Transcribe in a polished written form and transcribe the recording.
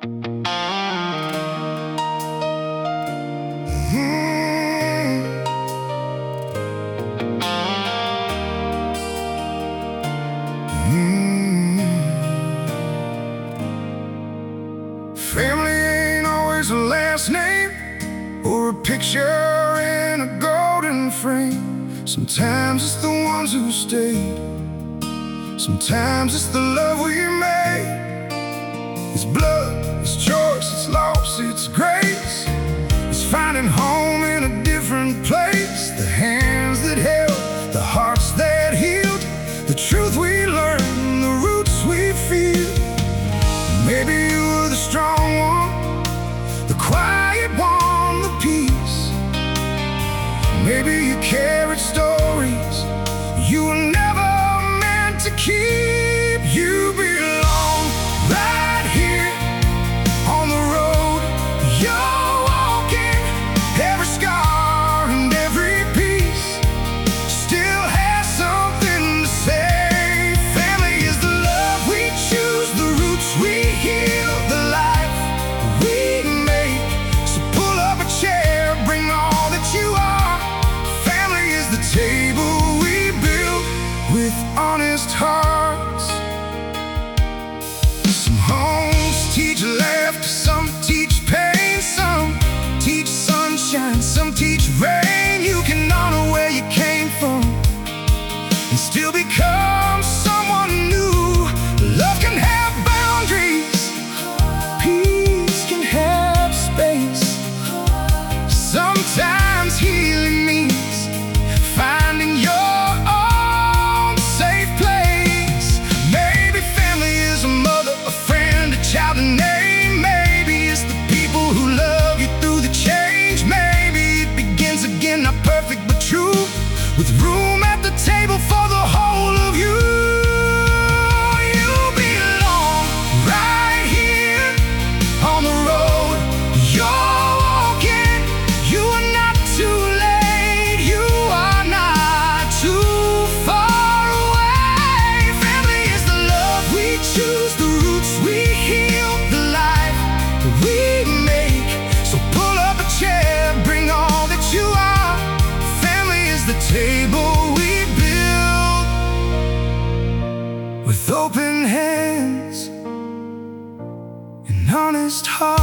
Family ain't always a last name or a picture in a golden frame. Sometimes it's the ones who stayed. Sometimes it's the love we made. It's blood, it's choice, it's loss, it's grace. It's finding home in a different place. The hands that held, the hearts that healed, the truth we learned, the roots we feel. Maybe you were the strong one, the quiet one, the peace. Maybe you carried stories you were never meant to keep. You belong right here on the road you're walking. Every scar and every piece still has something to say. Family is the love we choose, the roots we heal, the life we make. So pull up a chair, bring all that you are. Family is the table we build with honest hearts. Some homes teach laughter, some teach pain, some teach sunshine, some teach rain. You can honor where you came from and still become someone new. Love can have boundaries, peace can have space. Sometimes healing means finding your own safe place. Maybe family is a mother, a friend, a child, a name. Maybe it's the people who love you through the change. Maybe it begins again, not perfect but true, with room at the table for the whole of you. You belong right here on the road you're walking. You are not too late, you are not too far away. Family is the love we choose, the roots we heal, the life we make. So pull up a chair, bring all that you are. Family is the table we build with open hands and honest hearts.